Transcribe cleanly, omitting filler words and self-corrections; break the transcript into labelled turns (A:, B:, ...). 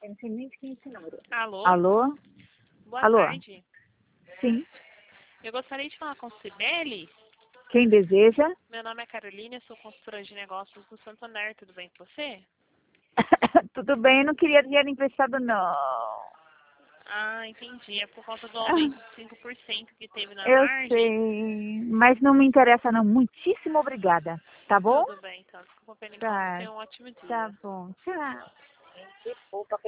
A: Eu não sei nem de quem é esse número.
B: Alô?
A: Alô?
B: Boa
A: Alô?
B: tarde.
A: Sim.
B: Eu gostaria de falar com o Cibele.
A: Quem deseja?
B: Meu nome é Carolina, eu sou consultora de negócios do Santander. Tudo bem com você?
A: Tudo bem, eu não queria dinheiro emprestado, não.
B: Ah, entendi. É por conta do aumento de 5% que teve na
A: Eu
B: margem.
A: sei, mas não me interessa, não. Muitíssimo obrigada. Tá bom?
B: Tudo bem, então. Desculpa pela incômodo.
A: Tá,
B: Tenha um ótimo
A: tá
B: dia.
A: bom. Tchau.